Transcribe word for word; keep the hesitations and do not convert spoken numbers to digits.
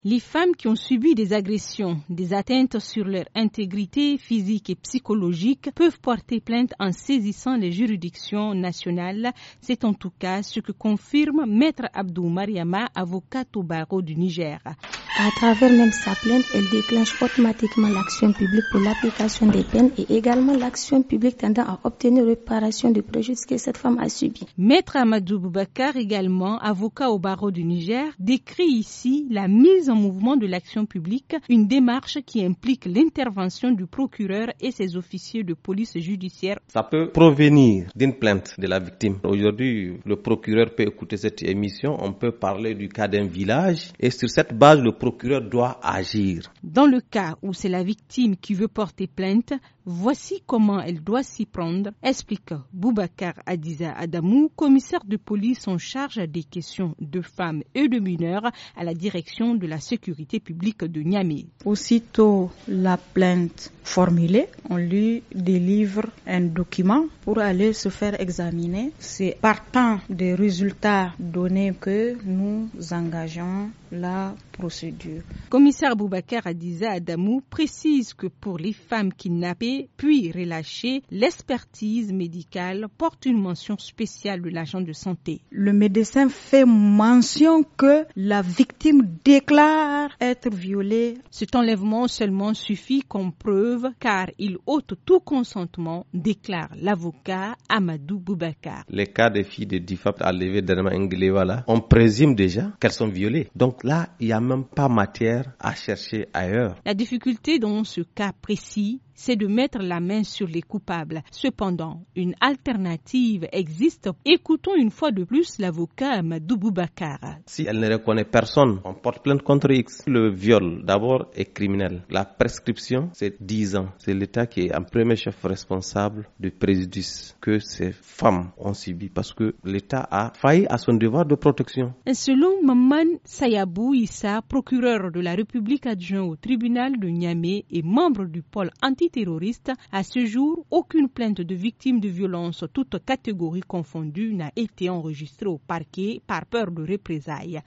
Les femmes qui ont subi des agressions, des atteintes sur leur intégrité physique et psychologique peuvent porter plainte en saisissant les juridictions nationales. C'est en tout cas ce que confirme Maître Abdou Mariama, avocat au barreau du Niger. À travers même sa plainte, elle déclenche automatiquement l'action publique pour l'application des peines et également l'action publique tendant à obtenir réparation du préjudice que cette femme a subi. Maître Amadou Boubacar, également avocat au barreau du Niger, décrit ici la mise en mouvement de l'action publique, une démarche qui implique l'intervention du procureur et ses officiers de police judiciaire. Ça peut provenir d'une plainte de la victime. Aujourd'hui, le procureur peut écouter cette émission, on peut parler du cas d'un village et sur cette base, le procureur doit agir. Dans le cas où c'est la victime qui veut porter plainte, voici comment elle doit s'y prendre, explique Boubacar Adiza Adamou, commissaire de police en charge des questions de femmes et de mineurs à la direction de la sécurité publique de Niamey. Aussitôt la plainte formulée, on lui délivre un document pour aller se faire examiner. C'est partant des résultats donnés que nous engageons la procédure. Commissaire Boubacar Adiza Adamou précise que pour les femmes kidnappées puis relâchées, l'expertise médicale porte une mention spéciale de l'agent de santé. Le médecin fait mention que la victime déclare être violée. Cet enlèvement seulement suffit comme preuve car il ôte tout consentement, déclare l'avocat Amadou Boubacar. Les cas des filles de Difa enlevées dernièrement Nguelewa là, on présume déjà qu'elles sont violées. Donc là, il n'y a même pas matière à chercher ailleurs. La difficulté dans ce cas précis, c'est de mettre la main sur les coupables. Cependant, une alternative existe. Écoutons une fois de plus l'avocat Amadou Boubacar. Si elle ne reconnaît personne, on porte plainte contre X. Le viol, d'abord, est criminel. La prescription, c'est dix ans. C'est l'État qui est en premier chef responsable du préjudice que ces femmes ont subi parce que l'État a failli à son devoir de protection. Selon Maman Sayabou Issa, procureur de la République adjoint au tribunal de Niamey et membre du pôle anti terroriste, à ce jour, aucune plainte de victimes de violence, toutes catégories confondues, n'a été enregistrée au parquet par peur de représailles.